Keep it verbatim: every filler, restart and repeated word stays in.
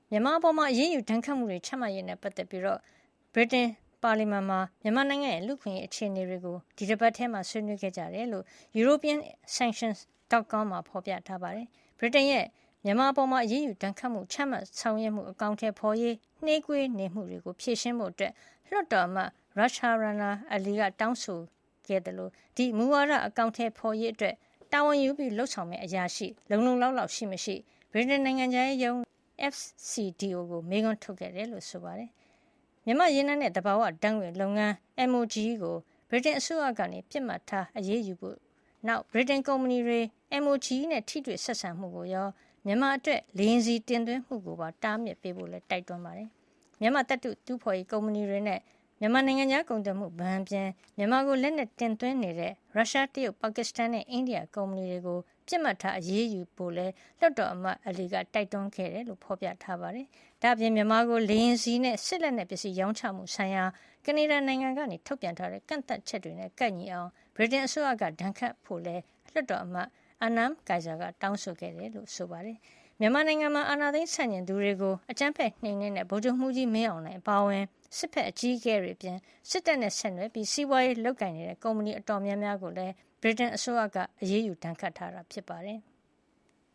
မြန်မာအပေါ်မှာအရေးယူဒဏ်ခတ်မှုတွေချမှတ်ရေးနဲ့ပတ်သက်ပြီးတော့ဗြိတိန်ပါလီမန်မှာမြန်မာနိုင်ငံရဲ့လူ့ခွင့်ရေးအခြေအနေတွေကိုဒီတစ်ပတ်ထဲမှာဆွေးနွေးခဲ့ကြတယ်လို့ European Sanctions dot com မှာဖော်ပြထားပါတယ်။ဗြိတိန်ရဲ့မြန်မာအပေါ်မှာအရေးယူဒဏ်ခတ်မှုချမှတ်ဆောင်ရွက်မှုအကောင့်ထဲပေါ်ရေးနှေးကွေးနေမှုတွေကိုဖြေရှင်းဖို့အတွက်လွှတ်တော်အမတ် Rasha Rana Ali ကတောင်းဆိုခဲ့တယ်လို့ဒီမူဝါဒအကောင့်ထဲပေါ်ရေးအတွက်တာဝန်ယူပြီးလှုပ်ဆောင်မဲ့အရာရှိလုံလုံလောက်လောက်ရှိမရှိဗြိတိန်နိုင်ငံသားရဲ့ယုံ F C D O ကိုမေးခွန်းထုတ်ခဲ့တယ်လို့ဆိုပါတယ်။မြန်မာရေနံနဲ့တဘာဝတန်းဝင်လုပ်ငန်း M O G ကိုဗြိတိန်အစိုးရကနေပြစ်မှတ်ထားအရေးယူဖို့နောက်ဗြိတိန်ကုမ္ပဏီတွေ M O G နဲ့ထိတွေ့ဆက်ဆံမှုကိုရောမြန်မာအတွက်လေရင်စီတင်သွင်းမှုကိုပါတားမြစ်ပေးဖို့လည်းတိုက်တွန်းပါတယ်။မြန်မာတပ်တုတူးဖော်ရေးကုမ္ပဏီတွေနဲ့မြန်မာနိုင်ငံသားကုန်သွယ်မှုဗဟန်ပြင်မြန်မာကိုလက်နက်တင်သွင်းနေတဲ့ရုရှားတရုတ်ပါကစ္စတန်နဲ့အိန္ဒိယကုမ္ပဏီတွေကိုပြစ်မှတ်ထားအရေးယူဖို့လဲလွှတ်တော်အမတ်အလီကတိုက်တွန်းခဲ့တယ်လို့ဖော်ပြထားပါတယ်။ဒါ့အပြင်မြန်မာကိုလေရင်စီနဲ့စစ်လက်နက်ပစ္စည်းရောင်းချမှုဆိုင်ရာကနေဒါနိုင်ငံကနေထုတ်ပြန်ထားတဲ့ကန့်သတ်ချက်တွေနဲ့ကန့်ညီအောင်ဗြိတိန်အစိုးရကဒဏ်ခတ်ဖို့လဲလွှတ်တော်အမတ်အနမ်ကင်ဇာကတောင်းဆိုခဲ့တယ်လို့ဆိုပါတယ်။မြန်မာနိုင်ငံမှာအာဏာသိမ်းဆန့်ကျင်သူတွေကိုအကြမ်းဖက်နှိမ်နင်းတဲ့ဗိုလ်ချုပ်မှုကြီးမင်းအောင်လှိုင်အပါအဝင်စစ်ဖက်အကြီးအကဲတွေအပြင်စစ်တပ်နဲ့ဆက်နွယ်ပြီးစီးပွားရေးလုပ်ကိုင်နေတဲ့ကုမ္ပဏီအတော်များများကိုလည်းဗြိတိန်အစိုးရကအရေးယူဒဏ်ခတ်ထားတာဖြစ်ပါတယ်